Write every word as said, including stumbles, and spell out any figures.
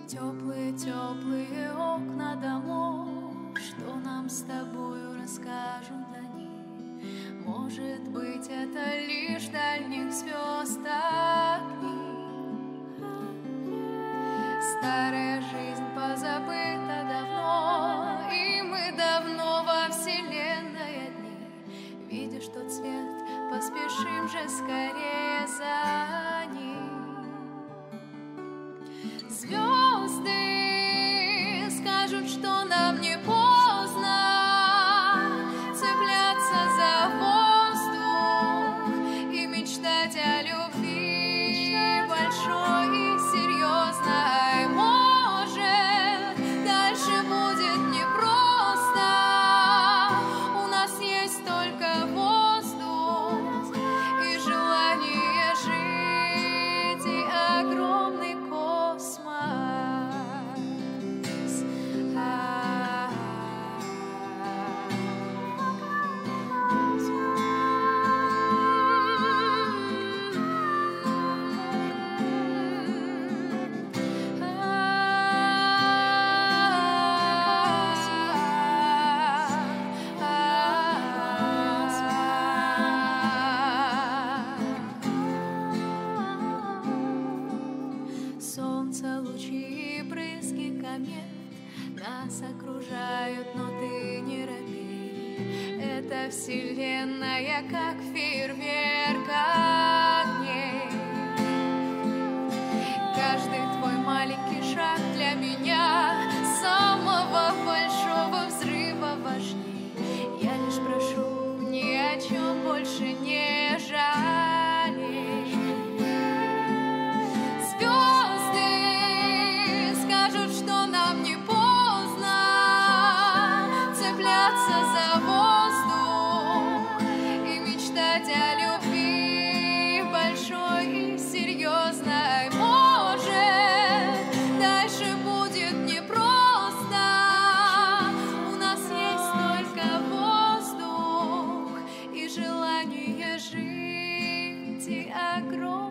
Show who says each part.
Speaker 1: Теплые-теплые окна домов, что нам с тобою расскажут они? Может быть, это лишь дальних звезд огни. Старая жизнь позабыта давно, и мы давно во вселенной одни. Видишь тот свет, поспешим же скорее за ним. Звезды скажут, что нам не поздно цепляться за воздух и мечтать о любви большой и серьезной. Может, дальше будет непросто, у нас есть только воздух и желание жить, и огромный космос. Солнце, лучи и брызги комет нас окружают, но ты не робей. Это вселенная, как фейерверк огней. Каждый твой маленький шаг для меня самого большого взрыва важней. Я лишь прошу, ни о чем больше не жалей. Звезды скажут, что нам не поздно цепляться за воздух и мечтать о любви большой и серьезной. Может, дальше будет непросто, у нас есть только воздух и желание жить, и огромный